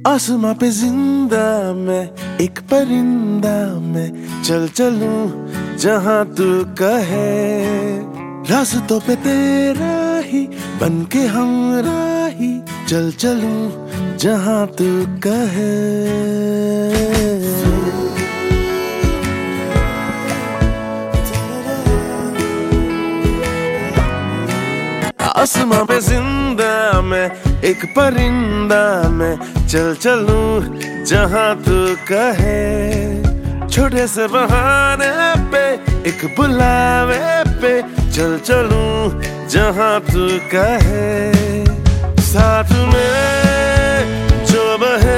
आसमां पे जिंदा मैं एक परिंदा मैं चल चलूं जहां तू कहे। रास्तों पे तेरा ही बन के हमराही चल चलूं जहां तू कहे। आसमां पे जिंदा मैं एक परिंदा मैं चल चलूं जहां तू कहे। छोटे से बहाने पे एक बुलावे पे चल चलूं जहां तू कहे। साथ में जो बहे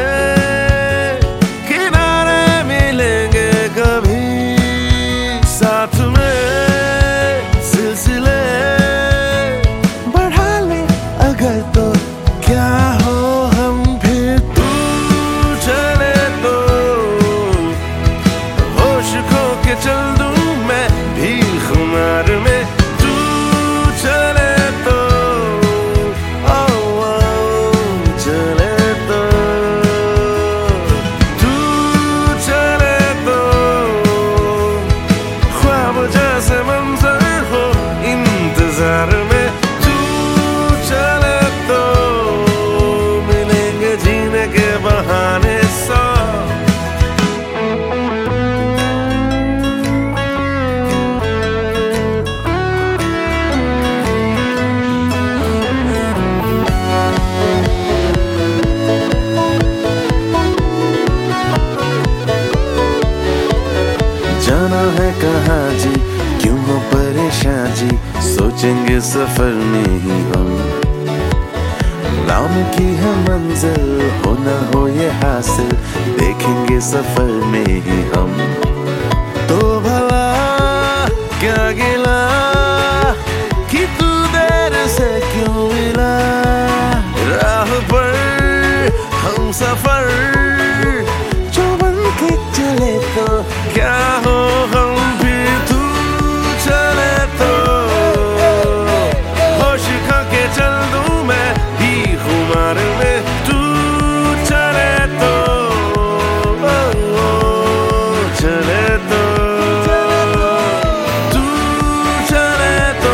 किनारे मिलेंगे कभी, साथ में सिलसिले बढ़ा ले अगर तो क्या हो हम फिर तू चले तो होश खो के चल दूं मैं भी खुमार में। तू चले तो चले तो तू चले तो ख्वाब जैसे मंजर हो इंतजार में। तू चले तो मिलेंगे जीने के बहाने सौ। जाना है कहाँ जी क्यों हो परेशान जी, सोचेंगे सफर में ही हम। नाम की है मंजिल हो ना हो ये हासिल, देखेंगे सफर में ही हम। तो भला क्या गिला कि तू देर से क्यों मिला, राह पर हम सफर जो बन के चले तो क्या हो हम फिर तू चले तो होश खा के चल दूं मैं भी खुमार में। तू चले तो चले तो तू चले तो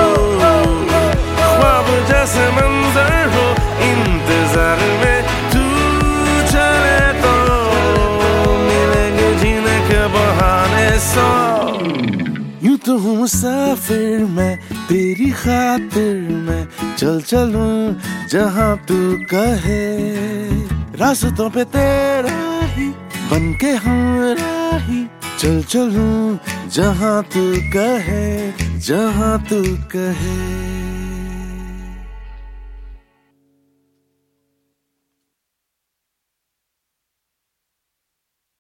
ख्वाब जैसे मंजर हो इंतजार में। तू चले तो मिलेंगे जीने के बहाने सौ। यूं तो हूँ मुसाफिर मैं तेरी खातिर मैं चल चलूं जहां तू कहे। रास्तों पे तेरा ही बन के हमराही चल चलूं जहां तू कहे, जहां तू कहे।